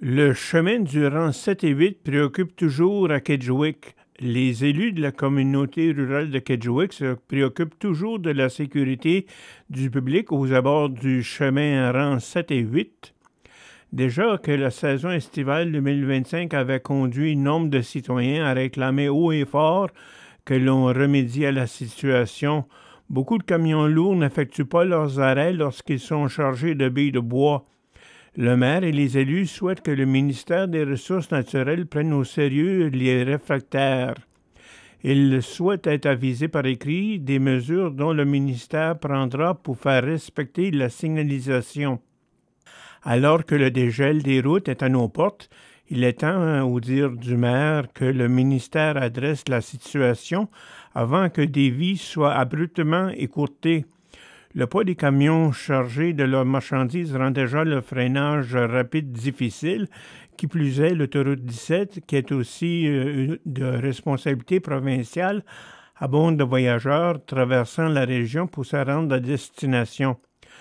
Le chemin du rang 7 et 8 préoccupe toujours à Kedgewick. Les élus de la communauté rurale de Kedgewick se préoccupent toujours de la sécurité du public aux abords du chemin rang 7 et 8. Déjà que la saison estivale 2025 avait conduit nombre de citoyens à réclamer haut et fort que l'on remédie à la situation, beaucoup de camions lourds n'effectuent pas leurs arrêts lorsqu'ils sont chargés de billes de bois. Le maire et les élus souhaitent que le ministère des Ressources naturelles prenne au sérieux les réfractaires. Ils souhaitent être avisés par écrit des mesures dont le ministère prendra pour faire respecter la signalisation. Alors que le dégel des routes est à nos portes, il est temps, au dire du maire, que le ministère adresse la situation avant que des vies soient abruptement écourtées. Le poids des camions chargés de leurs marchandises rend déjà le freinage rapide difficile. Qui plus est, l'autoroute 17, qui est aussi de responsabilité provinciale, abonde de voyageurs traversant la région pour se rendre à destination.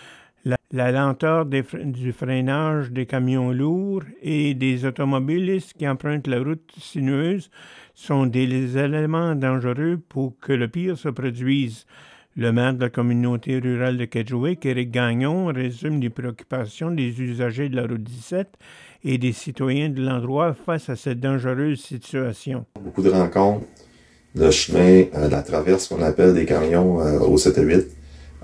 La lenteur du freinage des camions lourds et des automobilistes qui empruntent la route sinueuse sont des éléments dangereux pour que le pire se produise. Le maire de la communauté rurale de Kedgewick, Éric Gagnon, résume les préoccupations des usagers de la route 17 et des citoyens de l'endroit face à cette dangereuse situation. Beaucoup de rencontres, le chemin, la traverse qu'on appelle des camions au 7 et 8.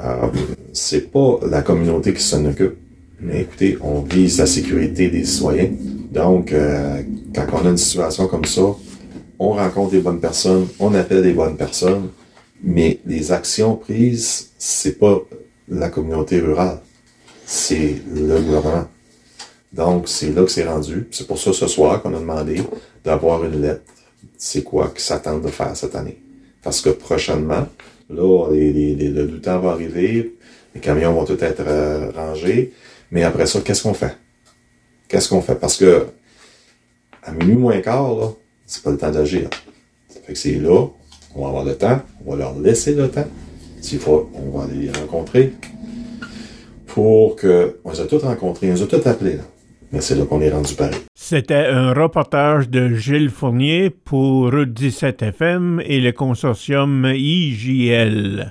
C'est pas la communauté qui s'en occupe. Mais écoutez, on vise la sécurité des citoyens. Donc, quand on a une situation comme ça, on rencontre des bonnes personnes, on appelle des bonnes personnes, mais les actions prises, c'est pas la communauté rurale, c'est le gouvernement. Donc, c'est là que c'est rendu. C'est pour ça, ce soir, qu'on a demandé d'avoir une lettre. C'est quoi qu'ils s'attendent de faire cette année? Parce que prochainement, là, le temps va arriver, les camions vont tout être rangés, mais après ça, qu'est-ce qu'on fait? Parce que à minuit moins quart, là, c'est pas le temps d'agir. Ça fait que c'est là, on va avoir le temps, on va leur laisser le temps. S'il faut, on va aller les rencontrer pour que... On les a tous rencontrés, on les a tous appelés, là. Mais c'est là qu'on est rendu pareil. C'était un reportage de Gilles Fournier pour Route 17 FM et le consortium IJL.